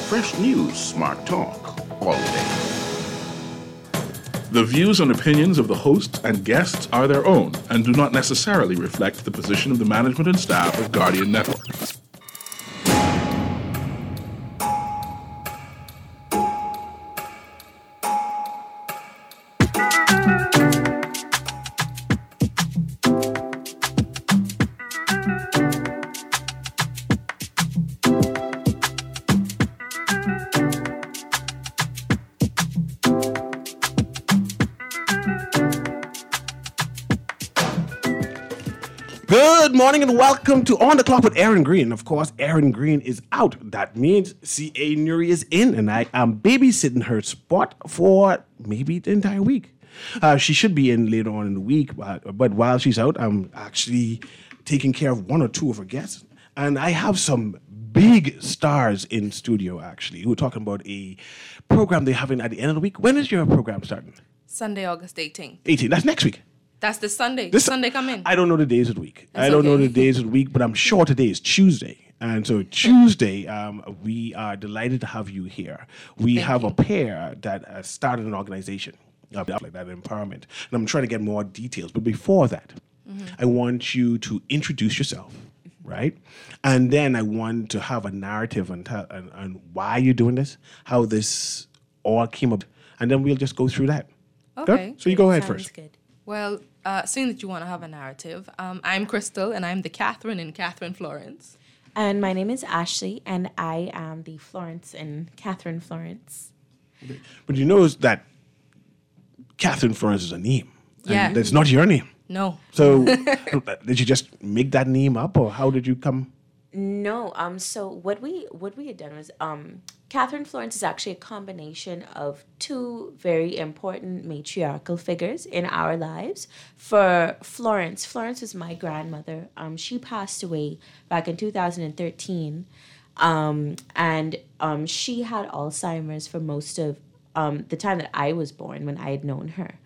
Fresh news, smart talk, all day. The views and opinions of the hosts and guests are their own and do not necessarily reflect the position of the management and staff of Guardian Network. Good morning and welcome to On the Clock with Aaron Green. Of course, Aaron Green is out. That means C.A. Nuri is in, and I am babysitting her spot for maybe the entire week. She should be in later on in the week, but while she's out, I'm actually taking care of one or two of her guests. And I have some big stars in studio, actually, who are talking about a program they're having at the end of the week. When is your program starting? Sunday, August 18th. 18th, that's next week. That's this Sunday. This Sunday come in. I don't know the days of the week. That's I don't know okay. the days of the week, but I'm sure today is Tuesday. And so Tuesday, we are delighted to have you here. We have a pair that started an organization like that, empowerment. And I'm trying to get more details. But before that, I want you to introduce yourself, right? And then I want to have a narrative on why you're doing this, how this all came up. And then we'll just go through that. Okay. Good? So you go ahead Sounds first. good. Well, seeing that you want to have a narrative, I'm Crystal, and I'm the Catherine in Catherine Florence. And my name is Ashley, and I am the Florence in Catherine Florence. But you know that Catherine Florence is a name. Yeah. And it's not your name. No. So did you just make that name up, or how did you come? No, so what we had done was Catherine Florence is actually a combination of two very important matriarchal figures in our lives. For Florence was my grandmother. She passed away back in 2013, and she had Alzheimer's for most of the time that I was born, when I had known her.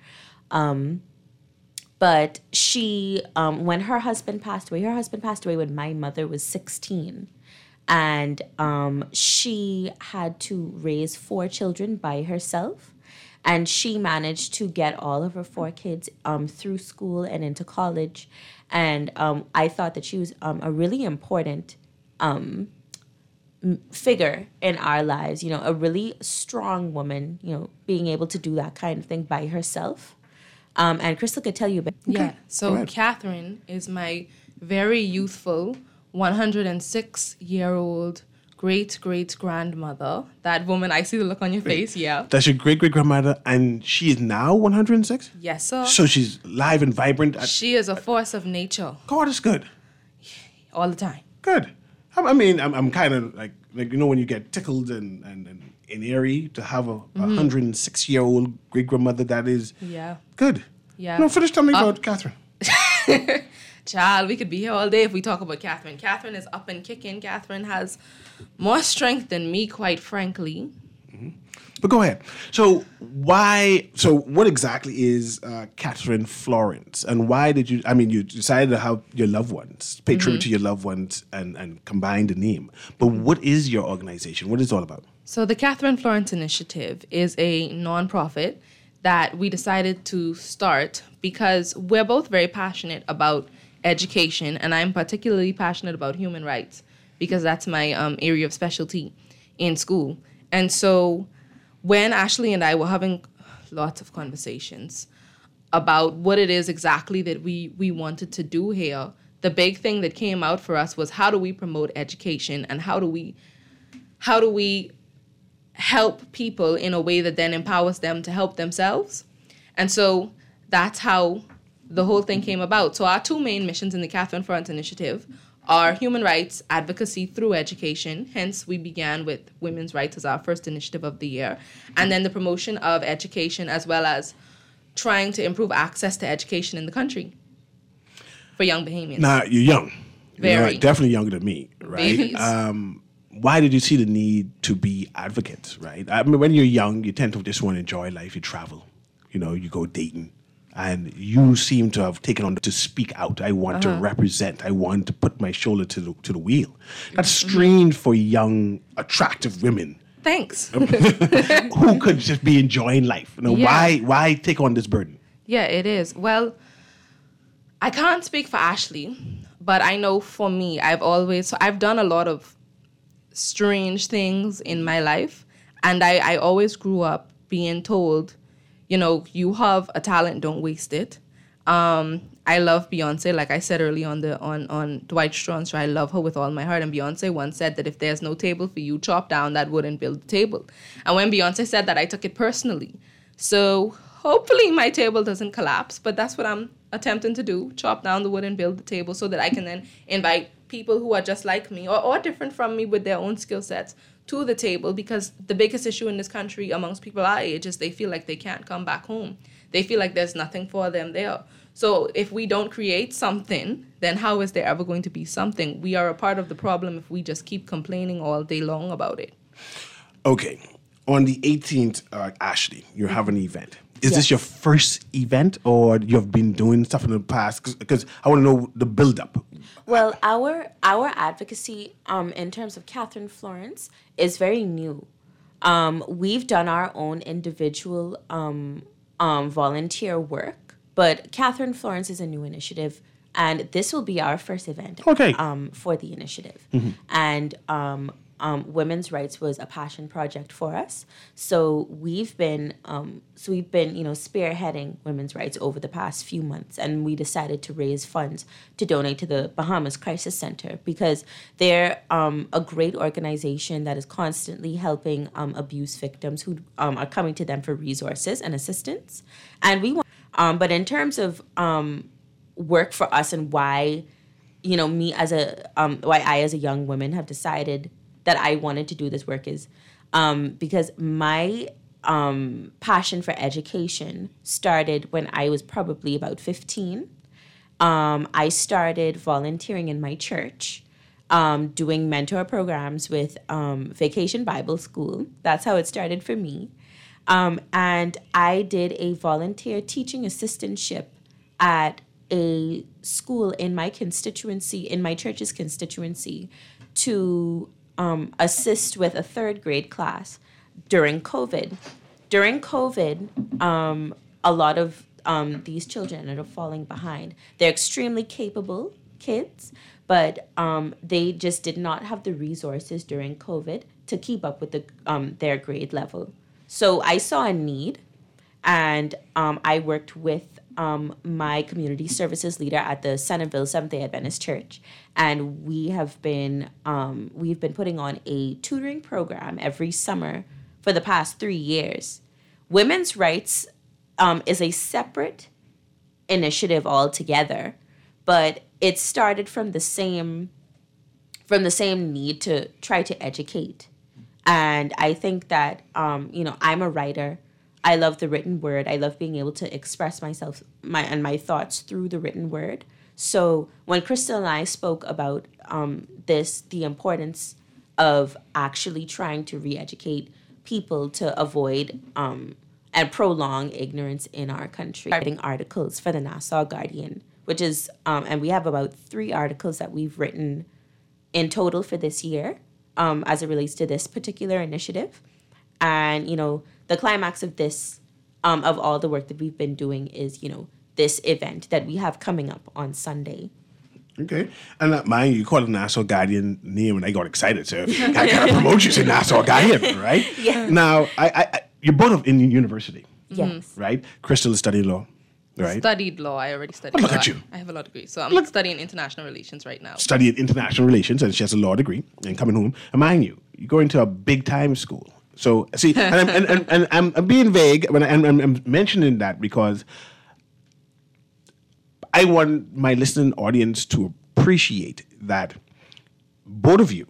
But she, when her husband passed away when my mother was 16. And she had to raise 4 children by herself. And she managed to get all of her 4 kids through school and into college. And I thought that she was a really important figure in our lives, you know, a really strong woman, you know, being able to do that kind of thing by herself. And Crystal could tell you about Yeah. Go So ahead. Catherine is my very youthful 106-year-old great-great-grandmother. That woman, I see the look on your face, yeah. That's your great-great-grandmother, and she is now 106? Yes, sir. So she's live and vibrant. She is a force of nature God, that's good. all the time. Good. I mean, I'm kind of like, you know, when you get tickled and eerie to have a 106-year-old great-grandmother that is good. Yeah. No, finish telling me about Catherine. Child, we could be here all day if we talk about Catherine. Catherine is up and kicking. Catherine has more strength than me, quite frankly. But go ahead. So what exactly is Catherine Florence? And why did you decided to have your loved ones, pay tribute to your loved ones and combine the name. But what is your organization? What is it all about? So the Catherine Florence Initiative is a nonprofit that we decided to start because we're both very passionate about education, and I'm particularly passionate about human rights because that's my area of specialty in school. And so when Ashley and I were having lots of conversations about what it is exactly that we wanted to do here, the big thing that came out for us was how do we promote education and how do we help people in a way that then empowers them to help themselves. And so that's how the whole thing came about. So our 2 main missions in the Catherine Florence Initiative are human rights advocacy through education. Hence, we began with women's rights as our first initiative of the year. And then the promotion of education as well as trying to improve access to education in the country for young Bahamians. Now, you're young. Very. You're definitely younger than me, right? Babies. Why did you see the need to be advocates, right? I mean, when you're young, you tend to just want to enjoy life. You travel, you go dating. And you seem to have taken on to speak out. I want to represent. I want to put my shoulder to the wheel. That's strange for young, attractive women Thanks. who could just be enjoying life. You know, Yeah. why take on this burden? Yeah, it is. Well, I can't speak for Ashley, but I know for me, I've done a lot of strange things in my life, and I always grew up being told, you have a talent, don't waste it. I love Beyonce, like I said earlier on Dwight Strawn's show. I love her with all my heart. And Beyonce once said that if there's no table for you, chop down that wood and build the table. And when Beyonce said that, I took it personally. So hopefully my table doesn't collapse, but that's what I'm attempting to do: chop down the wood and build the table, so that I can then invite people who are just like me or different from me with their own skill sets to the table. Because the biggest issue in this country amongst people our age is they feel like they can't come back home. They feel like there's nothing for them there. So if we don't create something, then how is there ever going to be something? We are a part of the problem if we just keep complaining all day long about it. Okay. On the 18th, Ashley, you're having an event. Is this your first event, or you've been doing stuff in the past? Because I want to know the build-up. Well, our advocacy in terms of Catherine Florence is very new. We've done our own individual volunteer work, but Catherine Florence is a new initiative, and this will be our first event for the initiative. And women's rights was a passion project for us. So we've been spearheading women's rights over the past few months, and we decided to raise funds to donate to the Bahamas Crisis Center, because they're a great organization that is constantly helping abuse victims who are coming to them for resources and assistance. And we want, but in terms of work for us, and why, me as why I as a young woman have decided that I wanted to do this work is because my passion for education started when I was probably about 15. I started volunteering in my church, doing mentor programs with Vacation Bible School. That's how it started for me. And I did a volunteer teaching assistantship at a school in my constituency, in my church's constituency, to assist with a third grade class during COVID. During COVID, a lot of these children ended up falling behind. They're extremely capable kids, but they just did not have the resources during COVID to keep up with their grade level. So I saw a need, and I worked with my community services leader at the Centerville Seventh-day Adventist Church, and we've been putting on a tutoring program every summer for the past 3 years. Women's rights is a separate initiative altogether, but it started from the same need to try to educate. And I think that I'm a writer. I love the written word. I love being able to express myself and my thoughts through the written word. So when Crystal and I spoke about the importance of actually trying to re-educate people to avoid and prolong ignorance in our country, writing articles for the Nassau Guardian, which is, and we have about 3 articles that we've written in total for this year as it relates to this particular initiative. And, the climax of this, of all the work that we've been doing is, this event that we have coming up on Sunday. Okay. And mind you call it Nassau Guardian name, and I got excited. So I got to promote you to Nassau Guardian, right? Yeah. Now, you're both in university. Yes. Right? Crystal is studying law, right? Studied law. I already studied Look law. at you. I have a law degree. So I'm studying international relations right now. Studying international relations, and she has a law degree, and coming home. And mind you, you're going to a big-time school. So, see, and I'm being vague, when I'm mentioning that because I want my listening audience to appreciate that both of you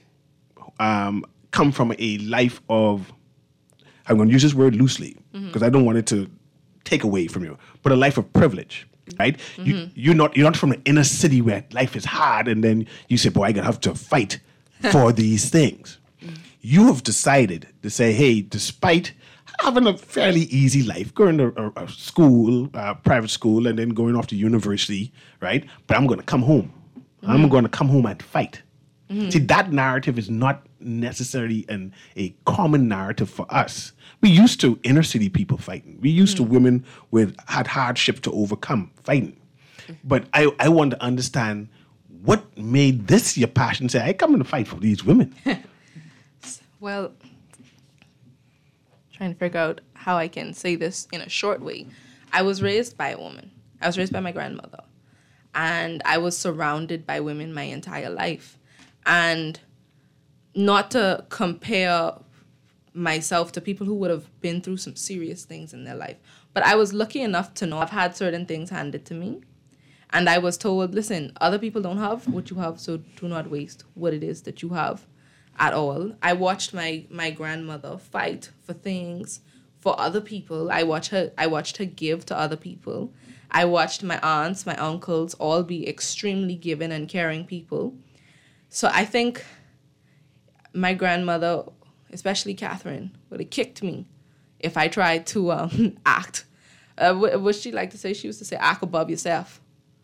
come from a life of, I'm going to use this word loosely because I don't want it to take away from you, but a life of privilege, right? You're not from an inner city where life is hard and then you say, boy, I'm going to have to fight for these things. You have decided to say, hey, despite having a fairly easy life, going to a school, private school, and then going off to university, right? But I'm going to come home. I'm going to come home and fight. See, that narrative is not necessarily a common narrative for us. We used to inner city people fighting. We used to women had hardship to overcome fighting. But I want to understand what made this your passion. Say, I come in to fight for these women. Well, trying to figure out how I can say this in a short way. I was raised by a woman. I was raised by my grandmother. And I was surrounded by women my entire life. And not to compare myself to people who would have been through some serious things in their life, but I was lucky enough to know I've had certain things handed to me. And I was told, listen, other people don't have what you have, so do not waste what it is that you have at all. I watched my grandmother fight for things for other people. I watched her give to other people. I watched my aunts, my uncles all be extremely giving and caring people. So I think my grandmother, especially Catherine, would have kicked me if I tried to act. What she like to say? She used to say, act above yourself.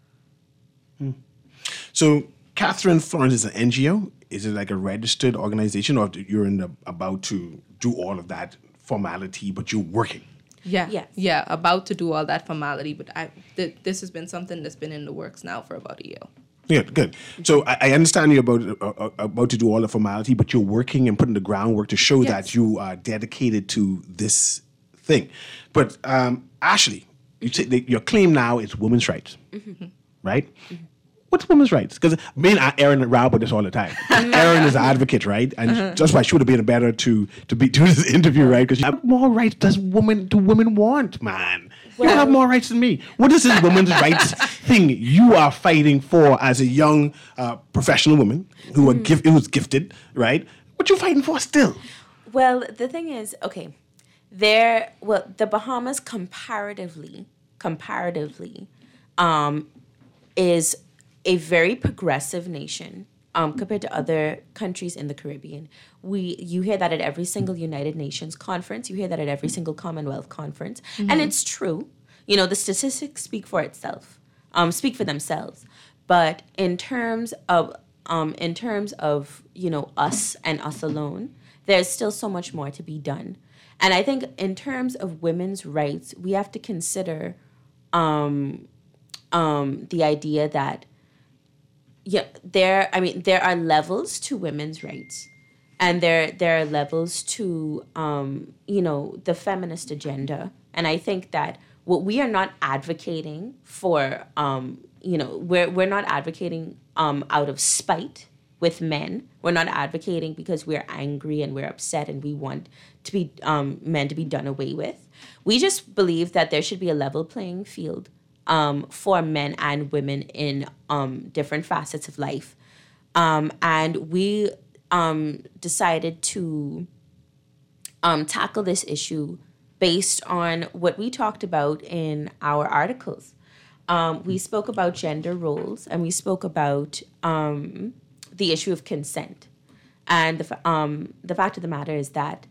So Catherine Florence is an NGO. Is it like a registered organization, or you're about to do all of that formality, but you're working? Yeah, Yes. yeah, about to do all that formality, but this has been something that's been in the works now for about a year. Yeah, good. So I understand you're about to do all the formality, but you're working and putting the groundwork to show Yes. that you are dedicated to this thing. But Ashley, you say your claim now is women's rights, right? What's women's rights? Because me and Erin row about this all the time. Erin is an advocate, right? And that's why she would have been better to do this interview, right? Because more rights do women want, man? You have more rights than me. What is this women's rights thing you are fighting for as a young professional woman who was gifted, right? What you fighting for still? Well, the thing is, okay, the Bahamas comparatively, is a very progressive nation compared to other countries in the Caribbean. You hear that at every single United Nations conference. You hear that at every single Commonwealth conference, and it's true. You know, the statistics speak for themselves. But in terms of us and us alone, there's still so much more to be done. And I think in terms of women's rights, we have to consider the idea that there are levels to women's rights, and there are levels to the feminist agenda. And I think that what we are not advocating for, we're not advocating out of spite with men. We're not advocating because we're angry and we're upset and we want to be men to be done away with. We just believe that there should be a level playing field for men and women in different facets of life. And we decided to tackle this issue based on what we talked about in our articles. We spoke about gender roles, and we spoke about the issue of consent. And the fact of the matter is that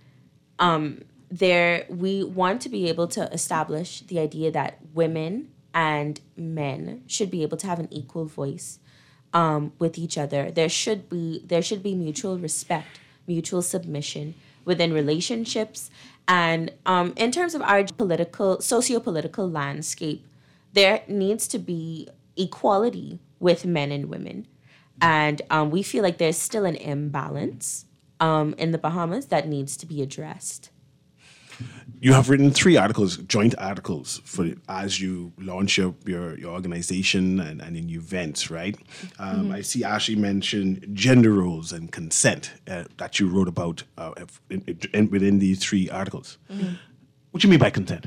we want to be able to establish the idea that women and men should be able to have an equal voice with each other. There should be mutual respect, mutual submission within relationships, and in terms of our socio-political landscape, there needs to be equality with men and women, and we feel like there's still an imbalance in the Bahamas that needs to be addressed. You have written 3 articles, joint articles, as you launch your organization and in events, right? I see Ashley mentioned gender roles and consent that you wrote about within these 3 articles. What do you mean by consent?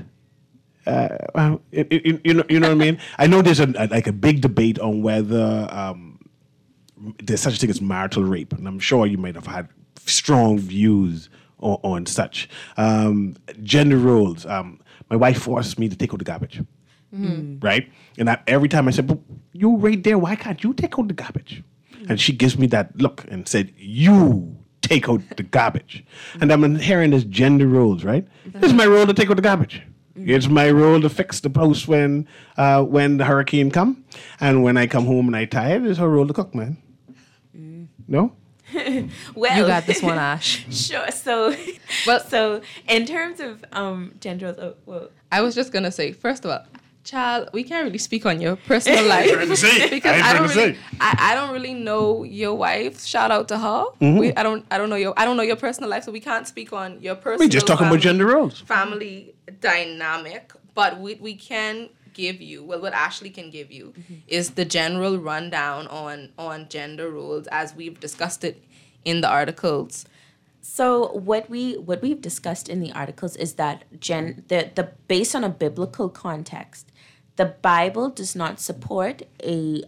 You know what I mean? I know there's a big debate on whether there's such a thing as marital rape, and I'm sure you might have had strong views on such. Gender roles. My wife forces me to take out the garbage, right? And every time I said, "But you right there, why can't you take out the garbage?" And she gives me that look and said, "You take out the garbage." And I'm hearing this gender roles, right? It's my role to take out the garbage. It's my role to fix the house when the hurricane come, and when I come home and I tired, it's her role to cook, man. No? Well, You got this one, Ash. Sure. So, Well- so in terms of gender roles, I was just gonna say, first of all, child, we can't really speak on your personal life trying to say. because I I was don't trying really, to say. I don't really know your wife. Shout out to her. I don't know your personal life, so we can't speak on your personal. We just talking about gender roles. family dynamic, but we can give you, well, what Ashley can give you is the general rundown on gender roles as we've discussed it in the articles. So what we've discussed in the articles is that the based on a biblical context, the Bible does not support a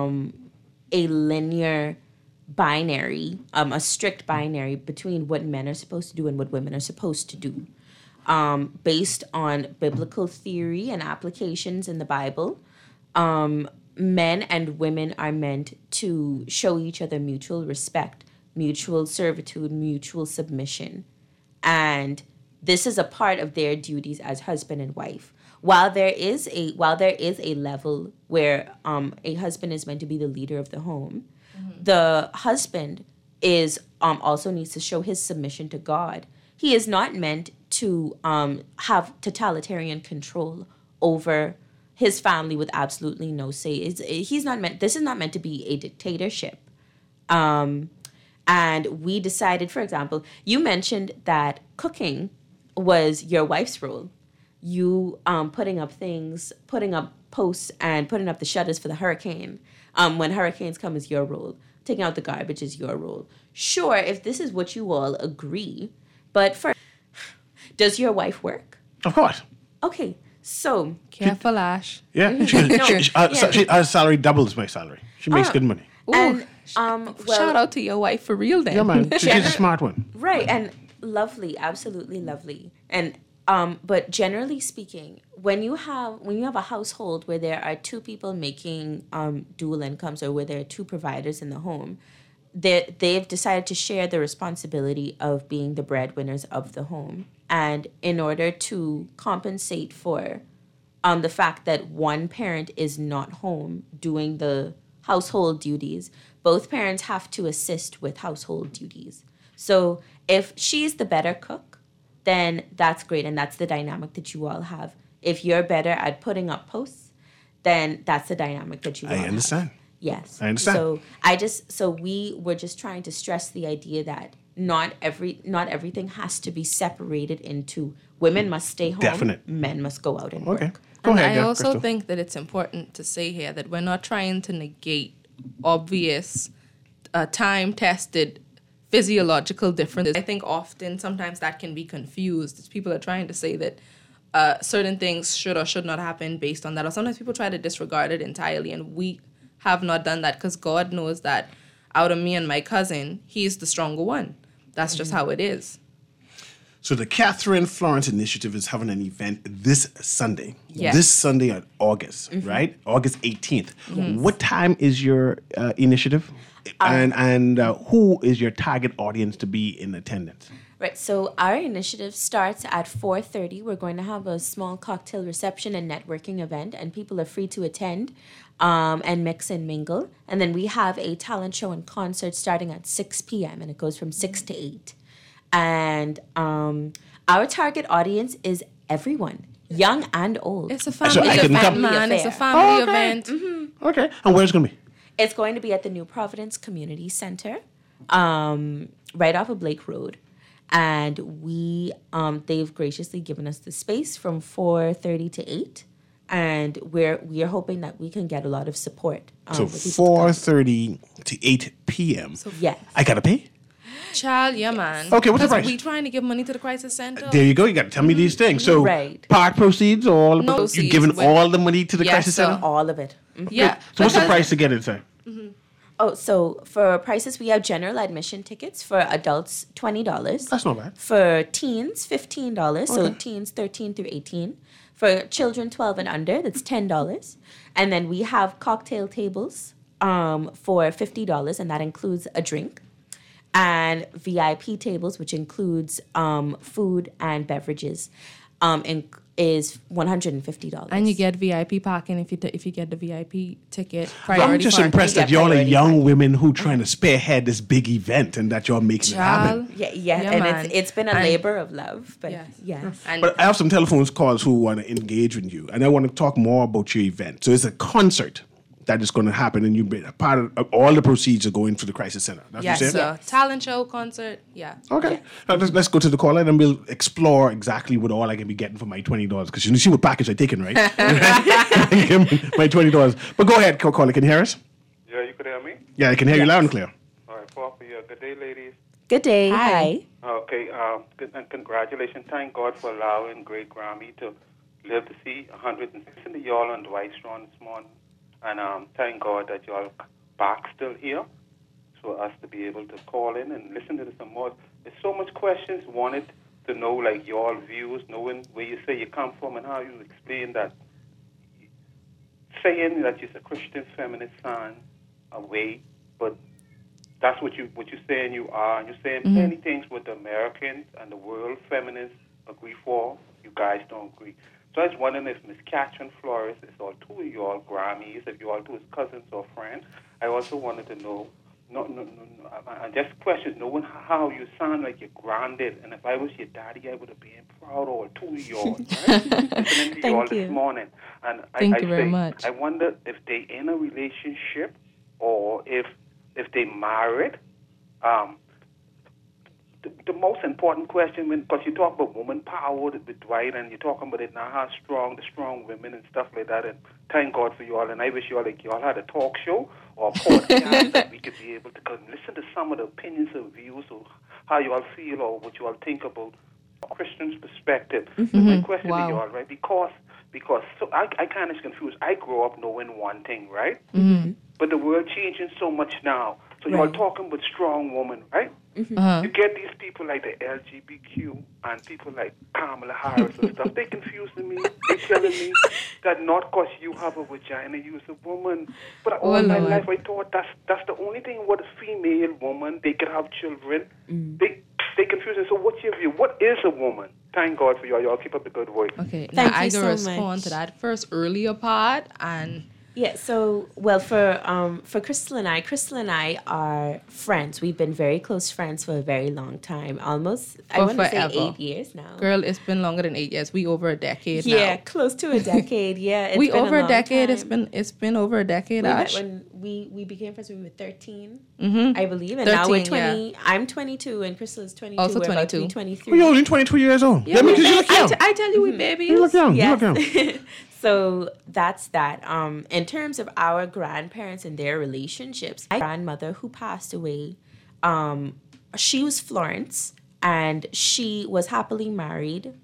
linear binary, a strict binary between what men are supposed to do and what women are supposed to do. Based on biblical theory and applications in the Bible, men and women are meant to show each other mutual respect, mutual servitude, mutual submission. And this is a part of their duties as husband and wife. While there is a level where a husband is meant to be the leader of the home, the husband is also needs to show his submission to God. He is not meant to have totalitarian control over his family with absolutely no say. He's not meant. This is not meant to be a dictatorship. And we decided, for example, you mentioned that cooking was your wife's role. You putting up posts and putting up the shutters for the hurricane. When hurricanes come is your role. Taking out the garbage is your role. Sure, if this is what you all agree, but first, does your wife work? Of course. Okay, so Careful, Ash. Yeah. Her salary doubles my salary. She makes good money. and Shout out to your wife for real then. Yeah, man. She's a smart one. right, and lovely, absolutely lovely. And but generally speaking, when you have a household where there are two people making dual incomes, or where there are two providers in the home, they've decided to share the responsibility of being the breadwinners of the home. And in order to compensate for the fact that one parent is not home doing the household duties, both parents have to assist with household duties. So if she's the better cook, then that's great, and that's the dynamic that you all have. If you're better at putting up posts, then that's the dynamic that you all I understand. have. Yes. I understand. So we were just trying to stress the idea that not everything has to be separated into women must stay home, Definite. men must go out and Okay. work. Go And ahead. I also Crystal. think that it's important to say here that we're not trying to negate obvious, time-tested physiological differences. I think often, sometimes that can be confused. People are trying to say that certain things should or should not happen based on that, or sometimes people try to disregard it entirely, and we have not done that because God knows that out of me and my cousin, he's the stronger one. That's just how it is. So the Catherine Florence Initiative is having an event this Sunday. Yes. This Sunday on August, right? August 18th. What time is your initiative? And who is your target audience to be in attendance? Right, so our initiative starts at 4:30. We're going to have a small cocktail reception and networking event, and people are free to attend and mix and mingle. And then we have a talent show and concert starting at 6 p.m., and it goes from 6 to 8. And our target audience is everyone, young and old. It's a So family I couldn't event, come. man. It's a affair. family Okay. event. Okay. And where's it going to be? It's going to be at the New Providence Community Center, right off of Blake Road. And they've graciously given us the space from 4:30 to 8. And we are hoping that we can get a lot of support. So for people to come. 4:30 to 8 p.m. Yes. I got to pay? Child, yeah, man. Okay, what's the 'Cause price? we trying to give money to the crisis center. There you go. You got to tell me these things. So Right. part proceeds or all No you proceeds, giving but- all the money to the Yes, crisis sir. center? All of it. Mhm. Yeah. So what's the because- price to get inside? Oh, so for prices, we have general admission tickets for adults, $20. That's not bad. For teens, $15. So teens 13 through 18. For children 12 and under, that's $10. And then we have cocktail tables for $50, and that includes a drink. And VIP tables, which includes food and beverages. is $150. And you get VIP parking if you get the VIP ticket. I'm Priority just parking. impressed that Yeah, y'all are priority young parking. women who trying to spearhead this big event and that y'all making it happen. Child. Yeah, Yeah, and man. it's been a And- labor of love, but Yes. yes. And But I have some telephone calls who want to engage with you, and I want to talk more about your event. So it's a concert that is going to happen, and you be a part of all the proceeds are going for the crisis center. That's yes, what you're saying? so talent show, concert, yeah. Okay. Now, let's go to the caller, and then we'll explore exactly what all I can be getting for my $20. Because you see what package I'm taking, right? My $20. But go ahead, caller. Can you hear us? Yeah, you could hear me? Yeah, I can hear you loud and clear. All right, Papa, yeah. Good day, ladies. Good day. Hi. Hi. Okay, good, and congratulations. Thank God for allowing Great Grammy to live to see 160 y'all on Dwight Strong this morning. And thank God that y'all back still here for us to be able to call in and listen to some more. There's so much questions wanted to know, like y'all views, knowing where you say you come from and how you explain that. Saying that you're a Christian feminist son away, but that's what you're saying you are. And you're saying many things with the Americans and the world feminists agree for. You guys don't agree. So I was wondering if Miss Catherine Flores is all two of you all Grammys, if you all two is cousins or friends. I also wanted to know, and just questions, knowing how you sound like you're grounded. And if I was your daddy, I would have been proud of all two of y'all, right? Listening to y'all this morning. And Thank I you very say, much. I wonder if they in a relationship or if they married. The most important question, because you talk about woman power with Dwight, and you're talking about it now, how strong, the strong women and stuff like that, and thank God for you all, and I wish you all, like, you all had a talk show or a podcast that we could be able to go and listen to some of the opinions or views of how you all feel or what you all think about a Christian's perspective. My question Wow. to you all, right, because so I kind of confused. I grew up knowing one thing, right? But the world changing so much now. So you all Right. talking with strong women, right? Uh-huh. You get these people like the LGBTQ and people like Kamala Harris and stuff. They confusing me. They telling me that not because you have a vagina, you're a woman. But all my Lord. life I thought that's the only thing. What a female woman, they can have children. They confusing. So what's your view? What is a woman? Thank God for y'all. Y'all keep up the good work. Okay, Thank now you I so can respond much. to that first earlier part, and Yeah, so, well, for Crystal and I are friends. We've been very close friends for a very long time, almost, I For want to say forever. 8 years now. girl, it's been longer than 8 years. We over a decade Yeah, now. close to a decade. Yeah, it's We been over a long decade. time. It's been over a decade, We met Ash. when we became friends when we were 13, Mm-hmm. I believe, and now we're 13, 20. I'm 22 and Crystal is 22. Also we're about to be 22. 23. Well, you're only 22 years old. Yeah, That means you look young. I tell you, we babies. You look young. Yes. You look young. So that's that. In terms of our grandparents and their relationships, my grandmother who passed away, she was Florence and she was happily married.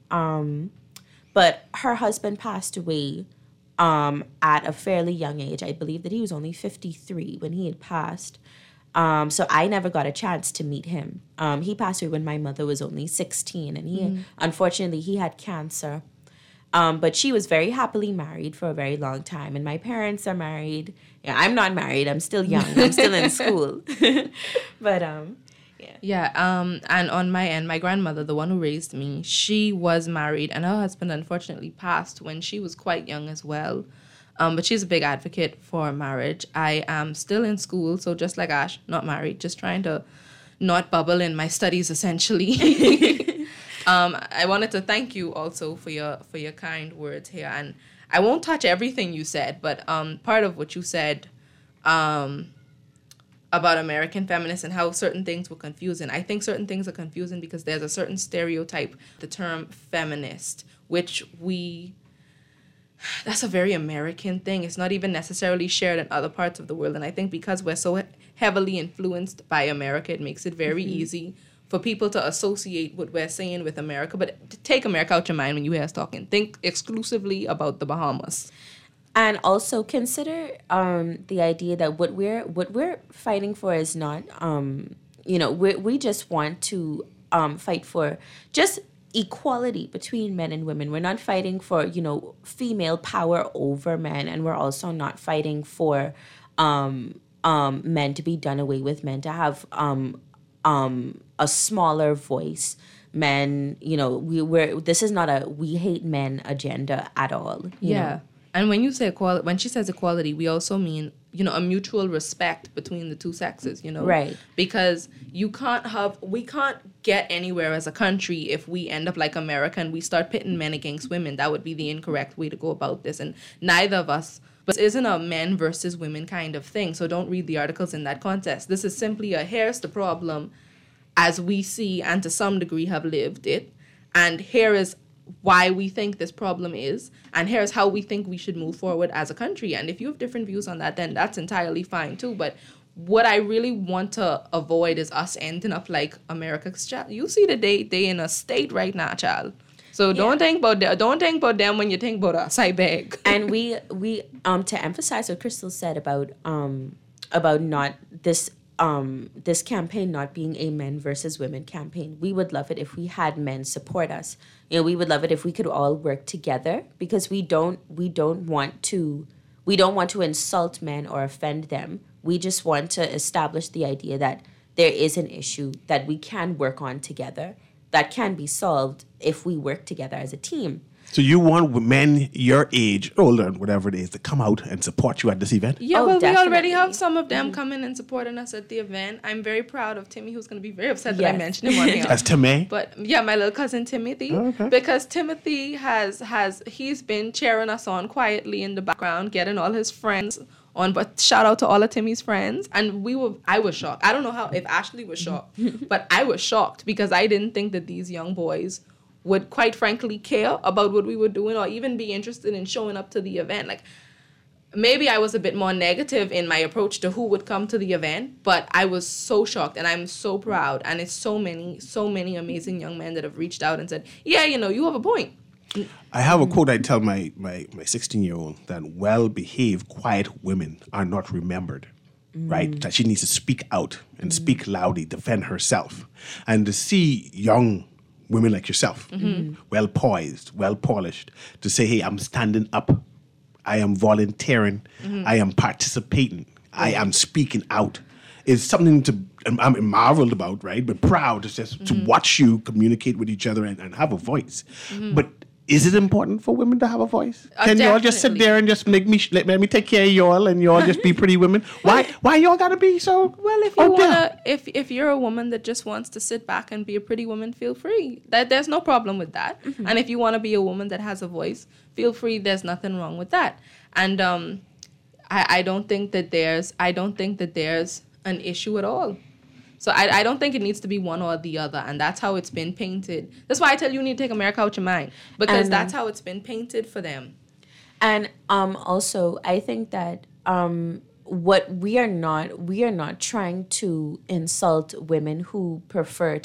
But her husband passed away at a fairly young age. I believe that he was only 53 when he had passed. So I never got a chance to meet him. He passed away when my mother was only 16, and unfortunately he had cancer. But she was very happily married for a very long time, and my parents are married. Yeah, I'm not married. I'm still young. I'm still in school. But Yeah, and on my end, my grandmother, the one who raised me, she was married, and her husband unfortunately passed when she was quite young as well. But she's a big advocate for marriage. I am still in school, so just like Ash, not married, just trying to not bubble in my studies, essentially. I wanted to thank you also for your kind words here, and I won't touch everything you said, but part of what you said about American feminists and how certain things were confusing. I think certain things are confusing because there's a certain stereotype, the term feminist, which that's a very American thing. It's not even necessarily shared in other parts of the world. And I think because we're so heavily influenced by America, it makes it very easy for people to associate what we're saying with America. But to take America out your mind when you hear us talking. Think exclusively about the Bahamas. and also consider the idea that what we're fighting for is not we just want to fight for just equality between men and women. We're not fighting for female power over men, and we're also not fighting for men to be done away with, men to have a smaller voice. men, this is not a we hate men agenda at all. You know? And when you say equality, when she says equality, we also mean, a mutual respect between the two sexes, Right. Because we can't get anywhere as a country if we end up like America and we start pitting men against women. That would be the incorrect way to go about this. And neither of us, but it isn't a men versus women kind of thing. So don't read the articles in that context. This is simply here's the problem as we see and to some degree have lived it. And here is why we think this problem is, and here's how we think we should move forward as a country. And if you have different views on that, then that's entirely fine too. But what I really want to avoid is us ending up like America. 'Cause, child, you see they in a state right now, child. So don't think about them when you think about us, I beg. And we to emphasize what Crystal said about not this campaign not being a men versus women campaign. We would love it if we had men support us. We would love it if we could all work together, because we don't want to insult men or offend them. We just want to establish the idea that there is an issue that we can work on together, that can be solved if we work together as a team. So you want men your age, older, whatever it is, to come out and support you at this event? Yeah, well, definitely. we already have some of them coming and supporting us at the event. I'm very proud of Timmy, who's going to be very upset that I mentioned him on here. As Timmy? But yeah, my little cousin Timothy. Oh, okay. Because Timothy he's been cheering us on quietly in the background, getting all his friends on. But shout out to all of Timmy's friends. And I was shocked. I don't know if Ashley was shocked, but I was shocked because I didn't think that these young boys would quite frankly care about what we were doing or even be interested in showing up to the event. Like, maybe I was a bit more negative in my approach to who would come to the event, but I was so shocked and I'm so proud. And it's so many amazing young men that have reached out and said, yeah, you have a point. I have a quote I tell my 16-year-old, that well-behaved, quiet women are not remembered. Right? That she needs to speak out and speak loudly, defend herself. And to see young women like yourself, well poised, well polished, to say, hey, I'm standing up, I am volunteering, I am participating, I am speaking out, is something I'm marveled about, right? But proud to watch you communicate with each other and have a voice. But is it important for women to have a voice? Can y'all just sit there and just let me take care of y'all and y'all just be pretty women? Why y'all gotta be so? Well, if you wanna, if you're a woman that just wants to sit back and be a pretty woman, feel free. There's no problem with that. And if you want to be a woman that has a voice, feel free. There's nothing wrong with that. And I don't think that there's an issue at all. So I don't think it needs to be one or the other, and that's how it's been painted. That's why I tell you need to take America out your mind, because that's how it's been painted for them. And also, I think that what we are not trying to insult women who prefer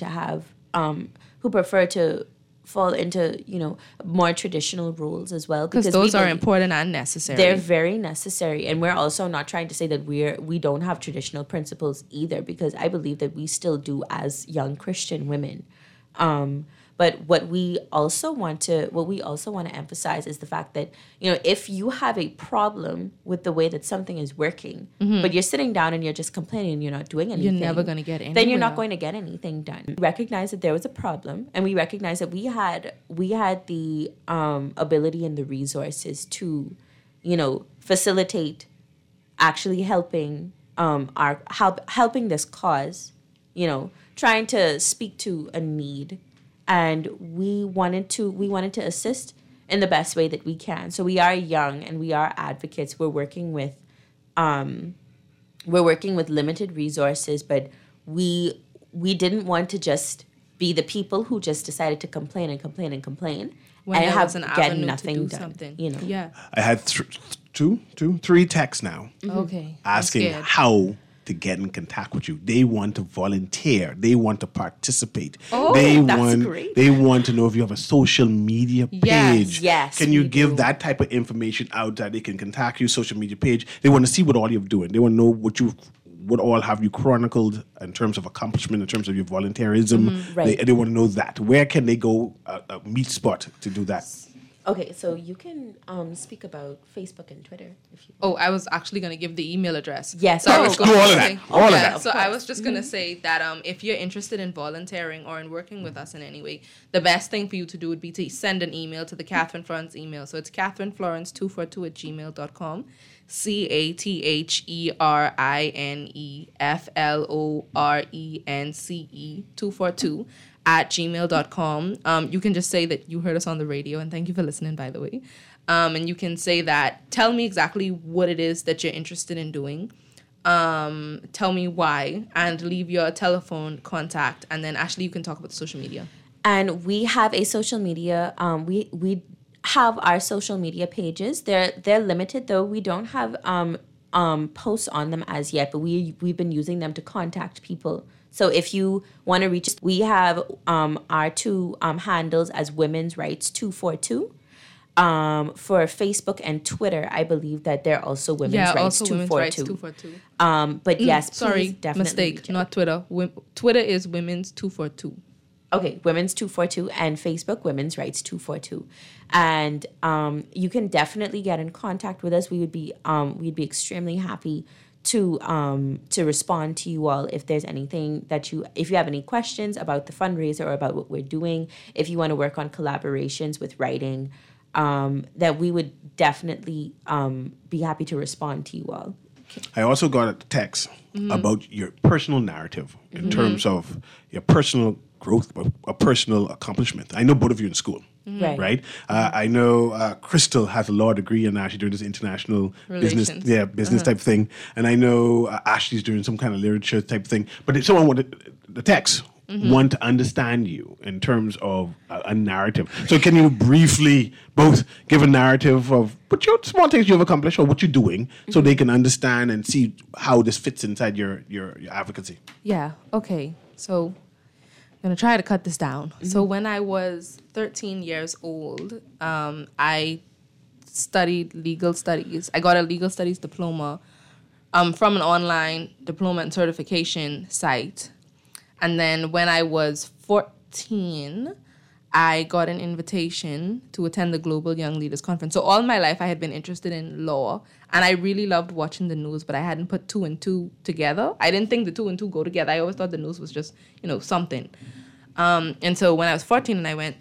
to fall into more traditional roles as well, because those are important and necessary. They're very necessary, and we're also not trying to say that we don't have traditional principles either, because I believe that we still do as young Christian women. But what we also want to emphasize is the fact that if you have a problem with the way that something is working, but you're sitting down and you're just complaining and you're not doing anything, you're never going to get anywhere. Then you're not going to get anything done. We recognize that there was a problem, and we recognize that we had the ability and the resources to facilitate actually helping helping this cause, trying to speak to a need. And we wanted to assist in the best way that we can. So we are young and we are advocates. We're working with limited resources, but we didn't want to just be the people who just decided to complain and complain and complain when and have get nothing to do done. Something. Yeah. I had three texts now Okay. asking how to get in contact with you. They want to volunteer. They want to participate. Oh, that's great. They want to know if you have a social media page. Yes, can you we give do. that type of information out that they can contact you, social media page? They want to see what all you're doing. They want to know what all have you chronicled in terms of accomplishment, in terms of your volunteerism. Right. They want to know that. Where can they go, a meet spot to do that? Okay, so you can speak about Facebook and Twitter if you. Oh, I was actually going to give the email address. Yes. So I was Oh, gonna all of say- that. All of yeah, that. So I was just going to say that if you're interested in volunteering or in working with us in any way, the best thing for you to do would be to send an email to the Catherine Florence email. So it's catherineflorence242@gmail.com. CATHERENCE242@gmail.com. You can just say that you heard us on the radio, and thank you for listening, by the way. And you can say that, tell me exactly what it is that you're interested in doing. Tell me why, and leave your telephone contact, and then Ashley, you can talk about the social media. And we have a social media. We have our social media pages. They're limited though. We don't have posts on them as yet, but we've been using them to contact people. So if you want to reach us, we have our two handles as Women's Rights 242. For Facebook and Twitter, I believe that they're also Women's Rights also 242. Women's Rights 242. But yes, Sorry, please definitely mistake, reach out. not Twitter. Twitter is Women's 242. Okay, Women's 242 and Facebook Women's Rights 242, and you can definitely get in contact with us. We'd be extremely happy to respond to you all if there's anything if you have any questions about the fundraiser or about what we're doing. If you want to work on collaborations with writing, that we would definitely be happy to respond to you all. I also got a text about your personal narrative in terms of your personal growth, a personal accomplishment. I know both of you in school, right? I know Crystal has a law degree and now she's doing this international business type thing. And I know Ashley's doing some kind of literature type thing. But if someone wanted the text, want to understand you in terms of a narrative. So can you briefly both give a narrative of what your small things you've accomplished or what you're doing so they can understand and see how this fits inside your advocacy? Yeah, okay. So I'm going to try to cut this down. So when I was 13 years old, I studied legal studies. I got a legal studies diploma from an online diploma and certification site. And then when I was 14, I got an invitation to attend the Global Young Leaders Conference. So all my life I had been interested in law, and I really loved watching the news, but I hadn't put two and two together. I didn't think the two and two go together. I always thought the news was just, something. And so when I was 14 and I went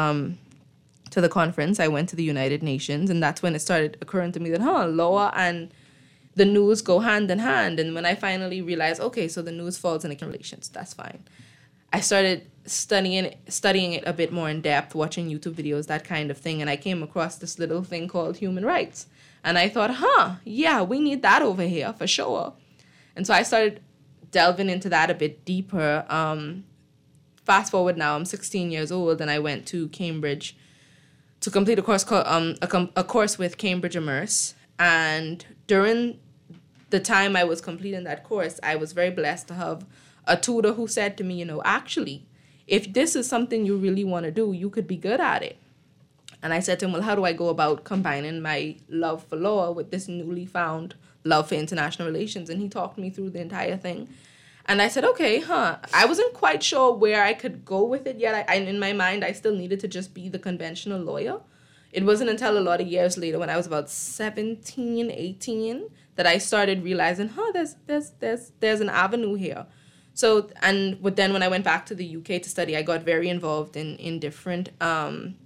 to the conference, I went to the United Nations, and that's when it started occurring to me that, law and the news go hand in hand. And when I finally realized, okay, so the news falls in relations, that's fine. I started studying it a bit more in depth, watching YouTube videos, that kind of thing. And I came across this little thing called human rights. And I thought, yeah, we need that over here for sure. And so I started delving into that a bit deeper. Fast forward now, I'm 16 years old, and I went to Cambridge to complete a course called a course with Cambridge Immerse. And during the time I was completing that course, I was very blessed to have a tutor who said to me, actually, if this is something you really want to do, you could be good at it. And I said to him, well, how do I go about combining my love for law with this newly found love for international relations? And he talked me through the entire thing. And I said, okay, I wasn't quite sure where I could go with it yet. In my mind, I still needed to just be the conventional lawyer. It wasn't until a lot of years later, when I was about 17, 18, that I started realizing, there's an avenue here. So, but then when I went back to the UK to study, I got very involved in different, I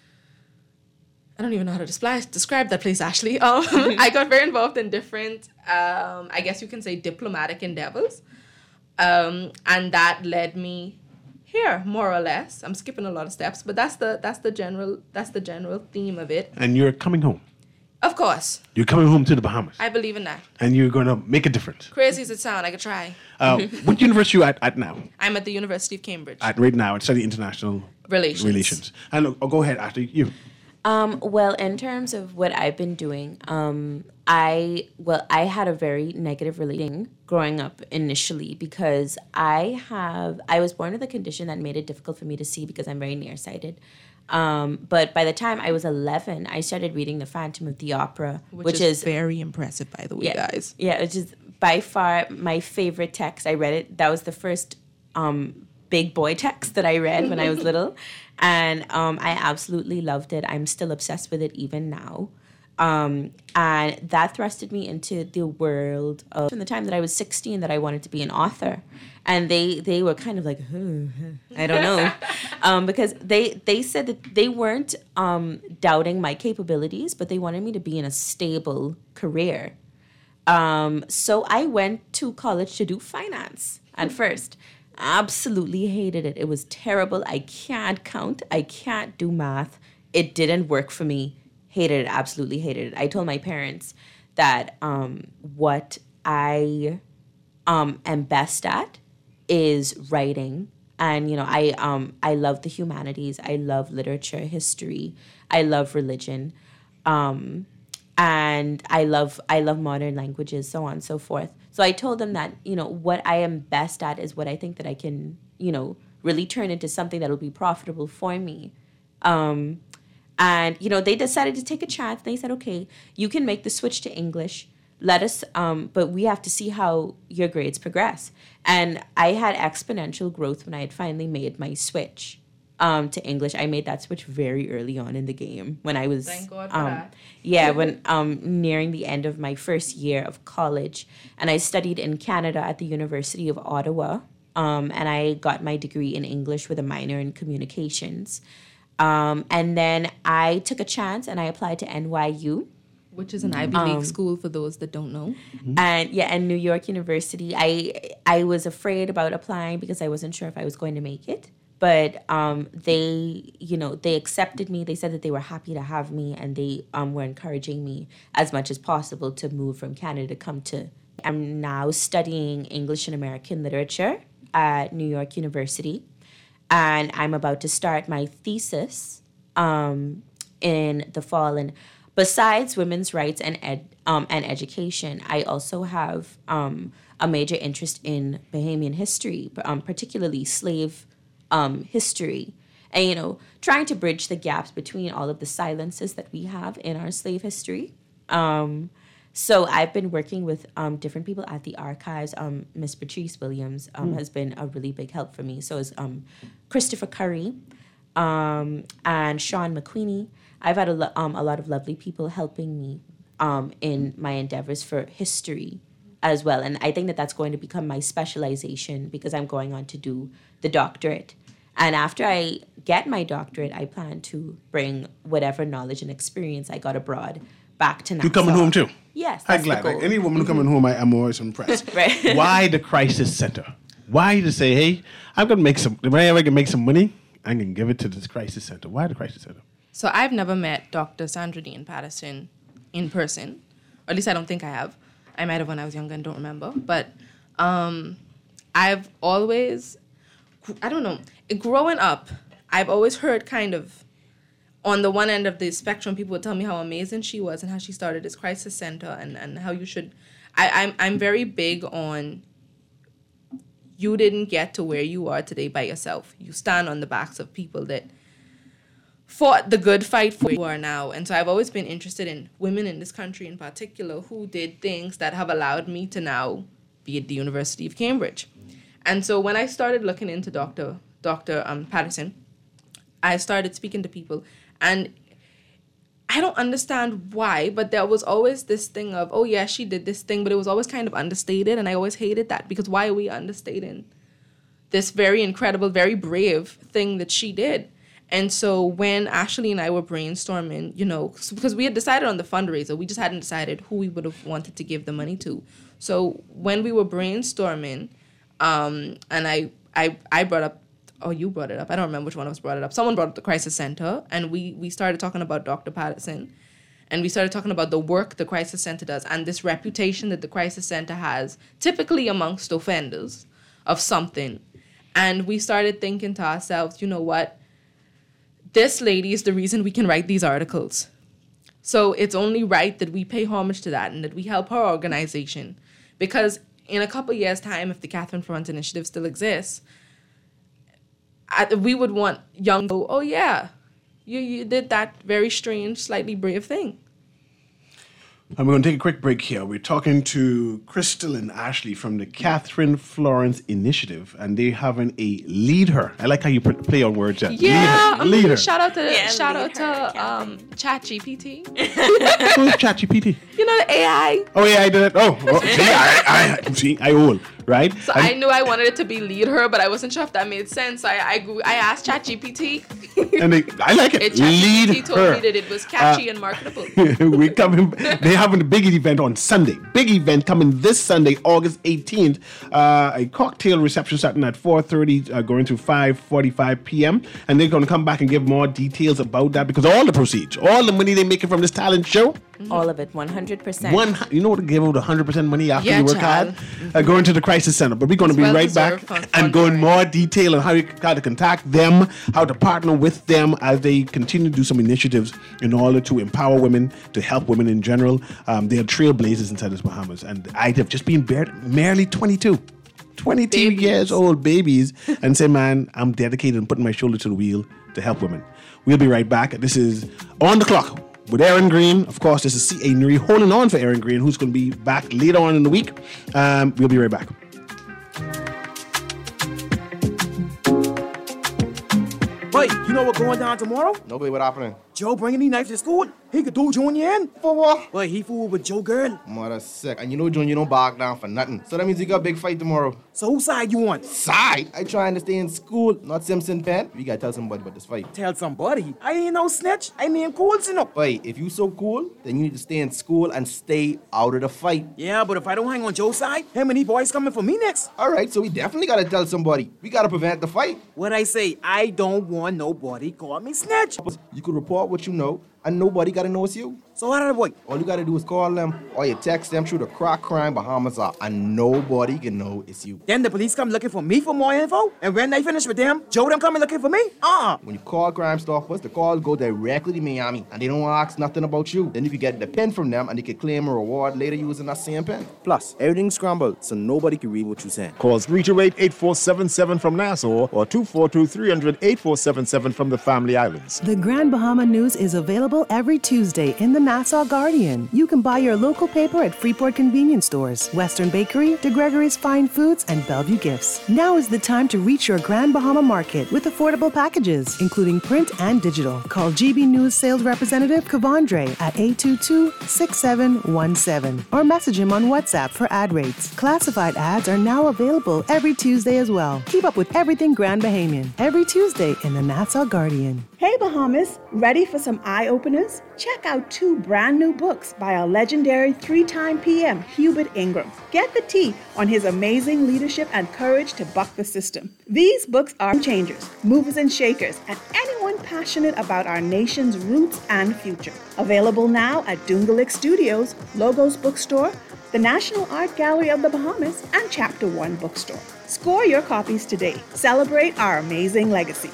don't even know how to describe that place, Ashley. I got very involved in different, I guess you can say, diplomatic endeavors. And that led me here, more or less. I'm skipping a lot of steps, but that's the general theme of it. And you're coming home. Of course. You're coming home to the Bahamas. I believe in that. And you're going to make a difference. Crazy as it sounds, I could try. What university are you at now? I'm at the University of Cambridge. Right now, I study international relations. And go ahead, Ashley, you. Well, in terms of what I've been doing, I had a very negative relating growing up initially because I was born with a condition that made it difficult for me to see because I'm very nearsighted. But by the time I was 11, I started reading The Phantom of the Opera, which is very impressive, by the way, guys. Yeah, which is by far my favorite text. I read it. That was the first big boy text that I read when I was little. And I absolutely loved it. I'm still obsessed with it even now. And that thrusted me into the world of, from the time that I was 16, that I wanted to be an author. And they were kind of like, I don't know. Because they said that they weren't doubting my capabilities, but they wanted me to be in a stable career. So I went to college to do finance at first. Absolutely hated it. It was terrible. I can't count. I can't do math. It didn't work for me. Hated it. Absolutely hated it. I told my parents that what I am best at is writing. And, I love the humanities. I love literature, history. I love religion. And I love modern languages, so on and so forth. So I told them that, what I am best at is what I think that I can, really turn into something that will be profitable for me. And, they decided to take a chance. They said, okay, you can make the switch to English. Let us, but we have to see how your grades progress. And I had exponential growth when I had finally made my switch to English. I made that switch very early on in the game when I was, thank God for that. Yeah, when nearing the end of my first year of college. And I studied in Canada at the University of Ottawa. And I got my degree in English with a minor in communications. And then I took a chance and I applied to NYU. Which is an Ivy League school for those that don't know. And New York University. I was afraid about applying because I wasn't sure if I was going to make it. But they accepted me. They said that they were happy to have me, and they were encouraging me as much as possible to move from Canada to come to. I'm now studying English and American literature at New York University, and I'm about to start my thesis in the fall. And besides women's rights and education, I also have a major interest in Bahamian history, particularly slave history, and trying to bridge the gaps between all of the silences that we have in our slave history. So I've been working with different people at the archives. Miss Patrice Williams has been a really big help for me. So is Christopher Curry and Sean McQueenie. I've had a lot of lovely people helping me in my endeavors for history as well. And I think that that's going to become my specialization because I'm going on to do the doctorate. And after I get my doctorate, I plan to bring whatever knowledge and experience I got abroad back to Nassau. You coming home too? Yes, I'm that's glad. the goal. Like, any woman coming home, I'm always impressed. Right. Why the crisis center? Why to say, hey, I'm gonna make some. If I ever can make some money, I can give it to this crisis center. Why the crisis center? So I've never met Dr. Sandra Dean Patterson in person, or at least I don't think I have. I might have when I was younger and don't remember. But I've always, I don't know, growing up, I've always heard kind of on the one end of the spectrum, people would tell me how amazing she was and how she started this crisis center and how you should. I'm very big on you didn't get to where you are today by yourself. You stand on the backs of people that fought the good fight for where you are now. And so I've always been interested in women in this country in particular who did things that have allowed me to now be at the University of Cambridge. And so when I started looking into Dr. Patterson, I started speaking to people, and I don't understand why, but there was always this thing of, oh yeah, she did this thing, but it was always kind of understated, and I always hated that, because why are we understating this very incredible, very brave thing that she did? And so when Ashley and I were brainstorming, because we had decided on the fundraiser, we just hadn't decided who we would have wanted to give the money to. So when we were brainstorming, and I brought up, or you brought it up, I don't remember which one of us brought it up. Someone brought up the Crisis Center, and we started talking about Dr. Patterson, and we started talking about the work the Crisis Center does, and this reputation that the Crisis Center has, typically amongst offenders of something. And we started thinking to ourselves, you know what? This lady is the reason we can write these articles. So it's only right that we pay homage to that and that we help her organization. Because in a couple years' time, if the Catherine Florence Initiative still exists, we would want young people, oh yeah, you did that very strange, slightly brave thing. And we're going to take a quick break here. We're talking to Crystal and Ashley from the Catherine Florence Initiative, and they're having a Lead Her. I like how you play on words. Yeah, Lead her. shout out to campaign. ChatGPT. Who's ChatGPT? You know the AI. Oh yeah, I did it. See, I own, right? So I knew I wanted it to be Lead Her, but I wasn't sure if that made sense. So I asked ChatGPT. And I like it. Lead ChatGPT told her. me that it was catchy and marketable. We coming. They're having a big event on Sunday. Big event coming this Sunday, August 18th. A cocktail reception starting at 4:30, going to 5:45 p.m. And they're going to come back and give more details about that because all the proceeds, all the money they're making from this talent show, All of it, 100%. You know what to give out 100% money after Yeah, you work hard? Going to the crisis center. But we're going to be right back and go in more detail on how to contact them, how to partner with them as they continue to do some initiatives in order to empower women, to help women in general. They are trailblazers inside this Bahamas. And I have just been merely 22 Babies. years old babies and say, man, I'm dedicated and putting my shoulder to the wheel to help women. We'll be right back. This is On the Clock with Aaron Green. Of course, this is C.A. Nuri holding on for Aaron Green, who's going to be back later on in the week. We'll be right back. Wait, you know what's going down tomorrow? Nobody, what happening? Joe bringing these knives to school. He could do Junior in. For what? Wait, he fooled with Joe girl. Mother sick. And you know Junior don't back down for nothing. So that means you got a big fight tomorrow. So whose side you on? Side? I trying to stay in school, not Simpson Pen. We gotta tell somebody about this fight. Tell somebody. I ain't no snitch. I mean cool, you know. Wait, if you so cool, then you need to stay in school and stay out of the fight. Yeah, but if I don't hang on Joe's side, him and these boys coming for me next. Alright, so we definitely gotta tell somebody. We gotta prevent the fight. What I say, I don't want nobody call me snitch. You can report what you know, and nobody gotta know it's you. So how did I boy? All you gotta do is call them, or you text them through the Crack Crime Bahamas app, and nobody can know it's you. Then the police come looking for me for more info, and when they finish with them, Joe them coming looking for me? When you call Crime Stoppers, the calls go directly to Miami, and they don't ask nothing about you. Then you can get the pen from them, and they can claim a reward later using that same pen. Plus, everything's scrambled, so nobody can read what you're saying. Call 328-8477 from Nassau or 242-300-8477 from the Family Islands. The Grand Bahama News is available every Tuesday in the Nassau Guardian. You can buy your local paper at Freeport Convenience Stores, Western Bakery, De Gregory's Fine Foods, and Bellevue Gifts. Now is the time to reach your Grand Bahama Market with affordable packages, including print and digital. Call GB News sales representative Kavandre at 822-6717 or message him on WhatsApp for ad rates. Classified ads are now available every Tuesday as well. Keep up with everything Grand Bahamian every Tuesday in the Nassau Guardian. Hey Bahamas, ready for some eye-openers? Check out 2 brand new books by our legendary 3-time PM, Hubert Ingram. Get the tea on his amazing leadership and courage to buck the system. These books are changers, movers and shakers, and anyone passionate about our nation's roots and future. Available now at Dungalik Studios, Logos Bookstore, the National Art Gallery of the Bahamas, and Chapter 1 Bookstore. Score your copies today. Celebrate our amazing legacy.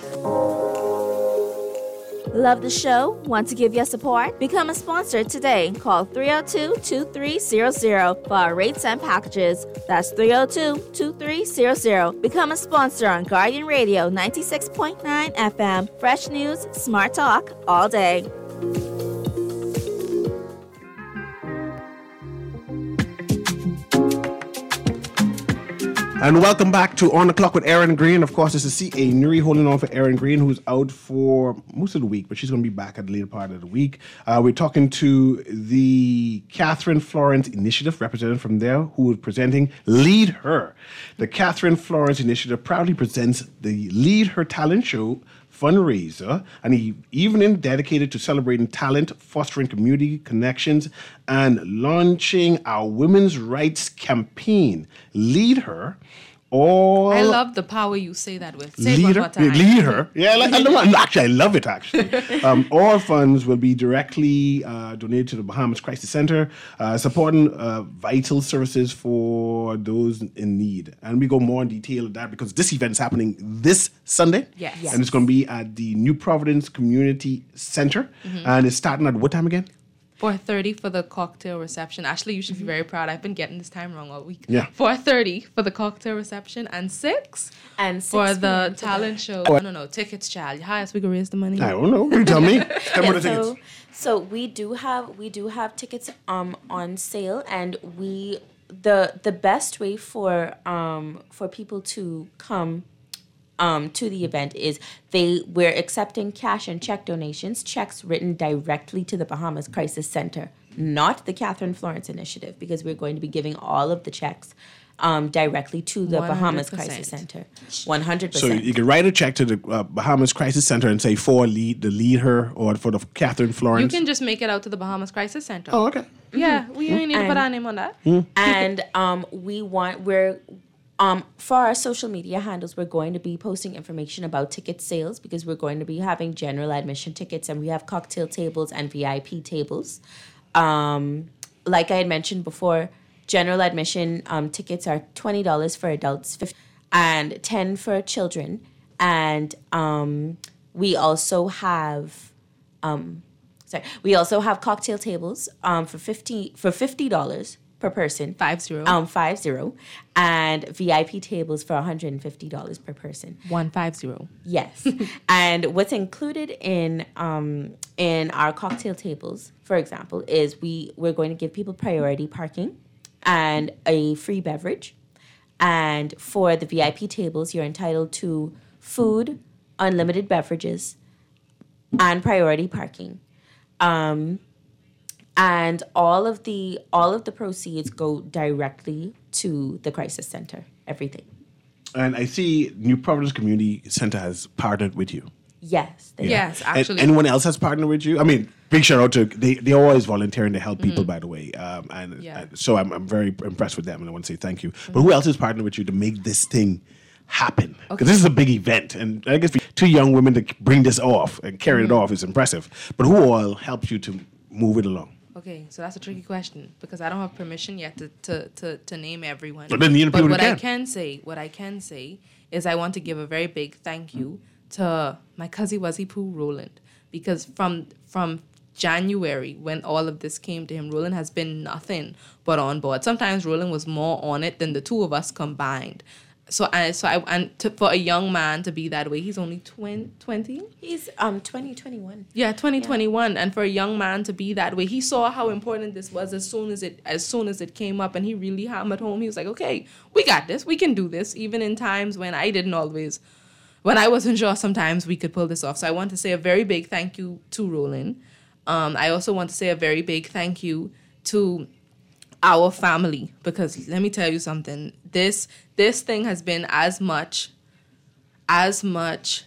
Love the show? Want to give your support? Become a sponsor today. Call 302-2300 for our rates and packages. That's 302-2300. Become a sponsor on Guardian Radio 96.9 FM. Fresh news, smart talk, all day. And welcome back to On the Clock with Aaron Green. Of course, this is C.A. Nuri holding on for Aaron Green, who's out for most of the week, but she's going to be back at the later part of the week. We're talking to the Catherine Florence Initiative representative from there, who is presenting Lead Her. The Catherine Florence Initiative proudly presents the Lead Her Talent Show fundraiser, and evening dedicated to celebrating talent, fostering community connections, and launching our women's rights campaign. Lead Her. I love the power you say that with. Say it one more time. Lead Her. Yeah, I love it, actually. All funds will be directly donated to the Bahamas Crisis Center, supporting vital services for those in need. And we go more in detail of that because this event is happening this Sunday. Yes. And it's going to be at the New Providence Community Center. Mm-hmm. And it's starting at what time again? $4.30 for the cocktail reception. Actually, you should be very proud. I've been getting this time wrong all week. Yeah. $4.30 for the cocktail reception and $6 for the talent show. No, tickets, child. How else we can raise the money? I don't know. You tell me. Tell me the tickets. So we do have tickets on sale, and the best way for people to come to the event is we're accepting cash and check donations, checks written directly to the Bahamas Crisis Center, not the Catherine Florence Initiative, because we're going to be giving all of the checks directly to the 100%. Bahamas Crisis Center. 100%. So you can write a check to the Bahamas Crisis Center and say for the leader or for the Catherine Florence. You can just make it out to the Bahamas Crisis Center. Oh, okay. Yeah, we ain't need to put our name on that. And for our social media handles, we're going to be posting information about ticket sales, because we're going to be having general admission tickets, and we have cocktail tables and VIP tables. Like I had mentioned before, general admission tickets are $20 for adults and $10 for children. And we also have cocktail tables for $50 per person. 50. And VIP tables for $150 per person. 150. Yes. And what's included in our cocktail tables, for example, is we're going to give people priority parking and a free beverage. And for the VIP tables, you're entitled to food, unlimited beverages, and priority parking. And all of the proceeds go directly to the Crisis Center. Everything. And I see New Providence Community Center has partnered with you. Yes. Yes, actually. And anyone else has partnered with you? I mean, big shout out to they're always volunteering to help people, by the way. So I'm very impressed with them, and I want to say thank you. But who else has partnered with you to make this thing happen? Because this is a big event, and I guess for two young women to bring this off and carry it off is impressive. But who all helped you to move it along? Okay, so that's a tricky question, because I don't have permission yet to name everyone. But then what I can say is I want to give a very big thank you to my cousin Wazzy Poo Roland, because from January, when all of this came to him, Roland has been nothing but on board. Sometimes Roland was more on it than the two of us combined. For a young man to be that way, he's only 20. He's 2021. Yeah, 2021. And for a young man to be that way, he saw how important this was as soon as it came up, and he really hammered home. He was like, okay, we got this. We can do this, even in times when I wasn't sure sometimes we could pull this off. So I want to say a very big thank you to Roland. I also want to say a very big thank you to our family, because let me tell you something. This thing has been as much theirs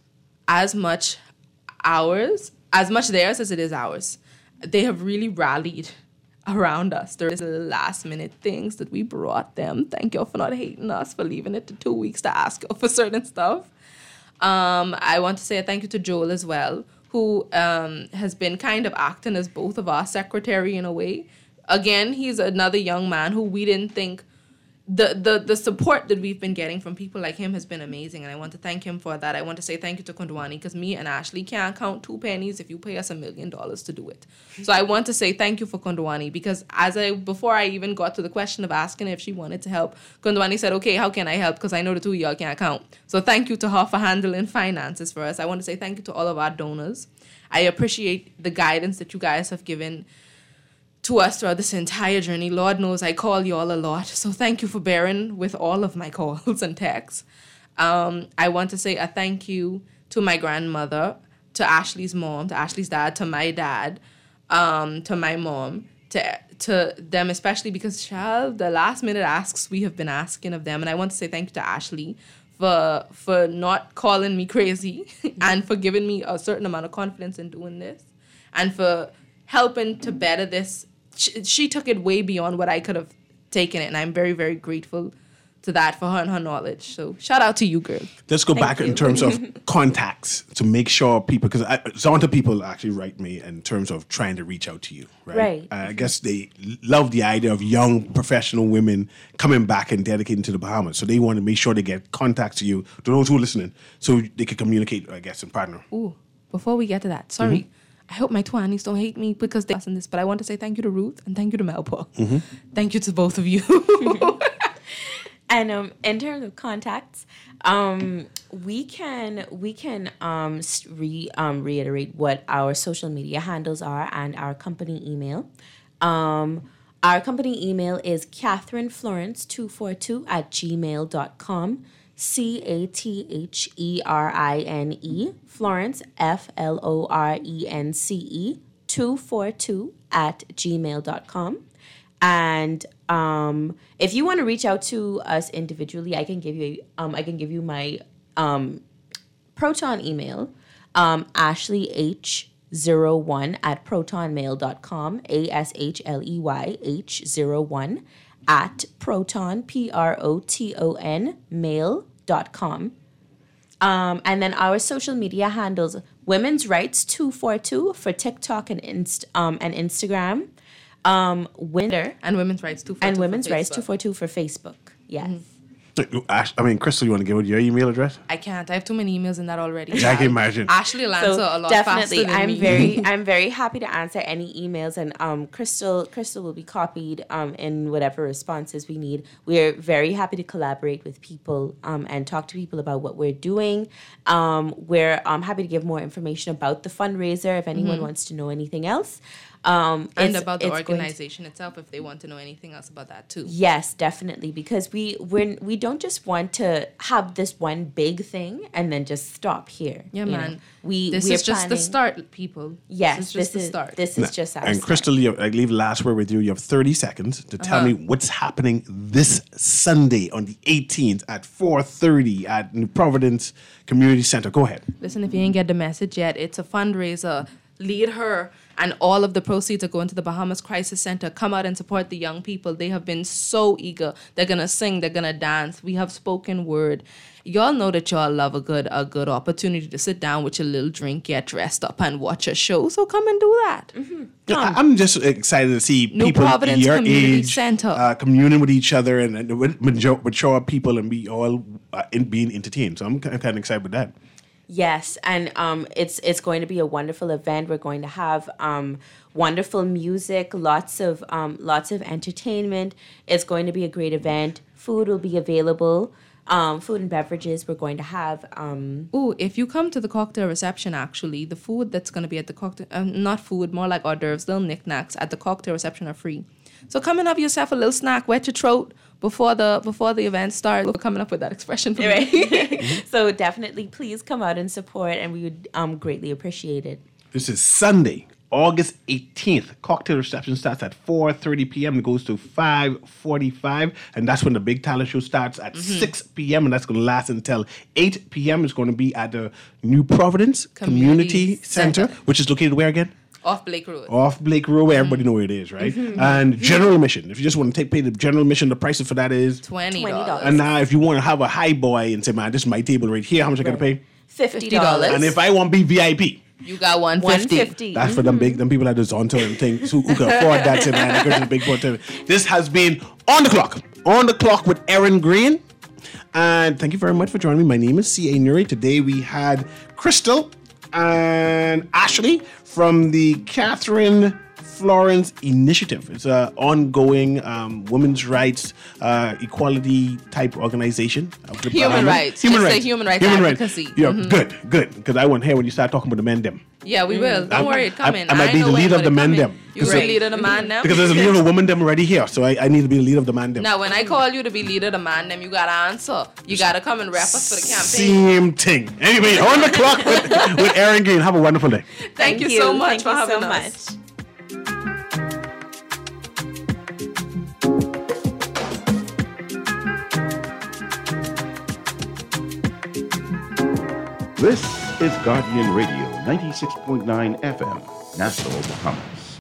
as it is ours. They have really rallied around us. There is last minute things that we brought them. Thank you for not hating us for leaving it to 2 weeks to ask for certain stuff. I want to say a thank you to Joel as well, who has been kind of acting as both of our secretary in a way. Again, he's another young man who we didn't think the support that we've been getting from people like him has been amazing, and I want to thank him for that. I want to say thank you to Kondwani, because me and Ashley can't count 2 pennies if you pay us $1 million to do it. So I want to say thank you for Kondwani, because before I even got to the question of asking if she wanted to help, Kondwani said, okay, how can I help? Because I know the two of y'all can't count. So thank you to her for handling finances for us. I want to say thank you to all of our donors. I appreciate the guidance that you guys have given to us throughout this entire journey. Lord knows I call you all a lot. So thank you for bearing with all of my calls and texts. I want to say a thank you to my grandmother, to Ashley's mom, to Ashley's dad, to my dad, to my mom, to them especially, because child, the last minute asks we have been asking of them. And I want to say thank you to Ashley for not calling me crazy and for giving me a certain amount of confidence in doing this, and for helping to better this. She took it way beyond what I could have taken it, and I'm very, very grateful to that for her and her knowledge. So shout out to you, girl. Let's go back in terms of contacts to make sure people, because some people actually write me in terms of trying to reach out to you, right? I guess they love the idea of young professional women coming back and dedicating to the Bahamas. So they want to make sure they get contacts to you, to those who are listening, so they can communicate, I guess, and partner. Ooh, before we get to that, sorry. I hope my twannies don't hate me because they're in this, but I want to say thank you to Ruth and thank you to Melba. Thank you to both of you. And in terms of contacts, we can reiterate what our social media handles are and our company email. Our company email is catherineflorence242@gmail.com. CATHERINE Florence FLORENCE 242@gmail.com. And if you want to reach out to us individually, I can give you my Proton email, AshleyH01@protonmail.com, ASHLEYH01@proton PROTON mail.com. And then our social media handles: Women's Rights 242 for TikTok and Instagram. Winter and Women's Rights 242 and Women's for Rights Facebook. 242 for Facebook. Yes. Crystal, you want to give out your email address? I can't. I have too many emails in that already. I can imagine. Ashley will answer a lot definitely, faster than me. I'm very happy to answer any emails, and Crystal will be copied in whatever responses we need. We're very happy to collaborate with people and talk to people about what we're doing. We're happy to give more information about the fundraiser if anyone wants to know anything else. And about the organization itself, if they want to know anything else about that too. Yes, definitely, because we don't just want to have this one big thing and then just stop here. Yeah, man. This is just the start, people. Yes, this is just the start. This is just our And start. Crystal, I leave the last word with you. You have 30 seconds to tell me what's happening this Sunday on the 18th at 4:30 at New Providence Community Center. Go ahead. Listen, if you ain't get the message yet, it's a fundraiser. Lead her, and all of the proceeds are going to the Bahamas Crisis Center. Come out and support the young people. They have been so eager. They're gonna sing. They're gonna dance. We have spoken word. Y'all know that y'all love a good opportunity to sit down with your little drink, get dressed up, and watch a show. So come and do that. I'm just excited to see New people Providence your Community age Center. communing with each other and mature people and be all being entertained. So I'm kind of excited with that. Yes, and it's going to be a wonderful event. We're going to have wonderful music, lots of entertainment. It's going to be a great event. Food will be available. Food and beverages. We're going to have. If you come to the cocktail reception, actually, the food that's going to be at the cocktail, not food, more like hors d'oeuvres, little knickknacks at the cocktail reception are free. So come and have yourself a little snack, wet your throat before the event starts. We're coming up with that expression for me. Right. So definitely, please come out and support, and we would greatly appreciate it. This is Sunday, August 18th. Cocktail reception starts at 4:30 p.m. It goes to 5:45, and that's when the big talent show starts at 6 p.m. and that's going to last until 8 p.m. It's going to be at the New Providence Community Center, which is located where again? Off Blake Road. Off Blake Road, where everybody know where it is, right? And general admission. If you just want to pay the general admission, the price for that is $20. And now, if you want to have a high boy and say, "Man, this is my table right here," how much I gotta pay? $50. And if I want to be VIP, you got $150. That's for them people at the Zonto and things who can afford that. Say, man, I go to the big hotel. This has been On the Clock with Aaron Green. And thank you very much for joining me. My name is C.A. Nuri. Today we had Crystal and Ashley from the Catherine Florence Initiative. It's an ongoing women's rights, equality type organization. Human rights. Human rights advocacy. Yeah, good. Because I want to hear when you start talking about the men them. Yeah, we will. Don't worry, it coming. I might be the leader of the men them. You're the leader of the man them? Because there's a leader of the woman them already here, so I need to be the leader of the man them. Now, when I call you to be leader of the man them, you got to answer. You got to come and rep us for the campaign. Same thing. Anyway, On the Clock with Aaron Green. Have a wonderful day. Thank you so much for having us. This is Guardian Radio, 96.9 FM, Nassau, Bahamas.